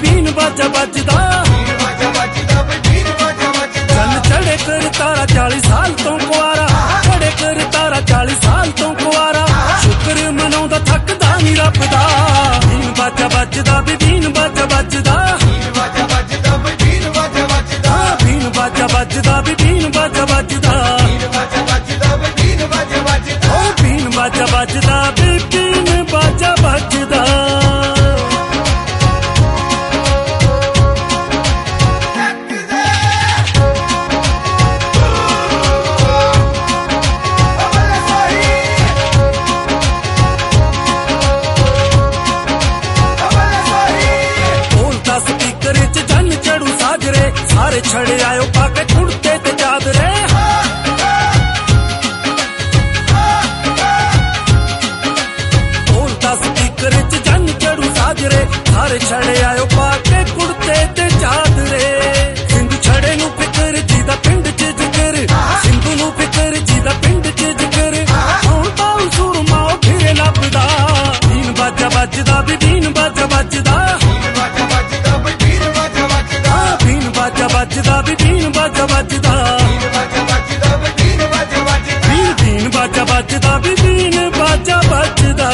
been बाजा बजदा चल चढ़े कर तारा 40 साल तो कुआरा चढ़े कर तारा 40 साल तो कुआरा शुक्र मनाउंदा थकदा नी रब दा बीन बाजा बजदा बीन बाजा बजदा बीन बाजा बजदा बीन बाजा बजदा बीन बाजा बजदा बीन बाजा बजदा बीन बाजा बजदा सारे छड़े आयो पाके कुड़ते ते चादरे बोलता स्पीकर च जन चढ़ू साजरे सारे छड़े आयो पाके कुड़ते ते चादरे सिंधु छड़े नू फिकर जीदा पिंड च जिकर सिंधु नू फिकर जीदा पिंड च जिकर हुण तां सुरमा फिरे लभदा बीन बाजा बजदा बीन बाजा बजदा बीन बाजा बजदा बीन बाजा बजदा बीन बाजा बजदा बीन बाजा बजदा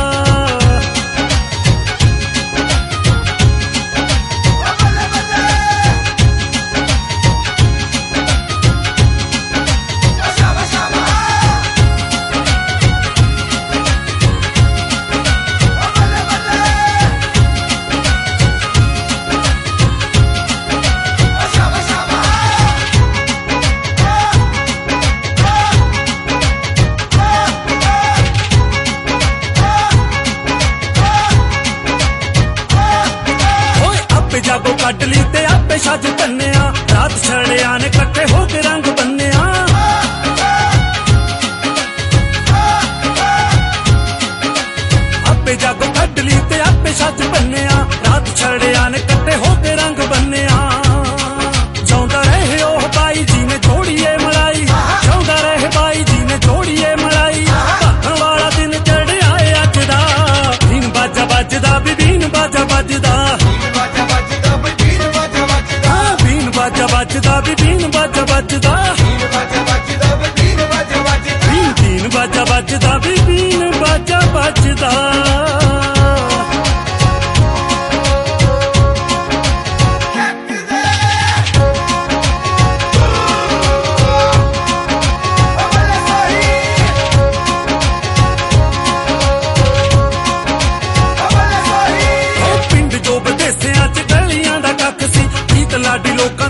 जागो कट ली ते आपे छज तन्ने रात छड़े आने कट्ठे होके रंग बन्ने आपे जागो कट ली ते आपे छज बन्ने रात छड़े आने कट्ठे होके रंग बन्ने जाऊंदा रहे ओह बाई जी ने जोड़िए मलाई जाऊंदा रहे बाई जी ने जोड़िए मलाई भाखण वाला दिन चढ़े आए अज दा बीन बाजा बजदा बीन बाजा बजदा बाजा बजदा बीन बाजा बजदा बीन बाजा बजदा बीन बाजा बजदा पिंड जो बदेसियां च गलियां दा कख सी गीत लाडी लोक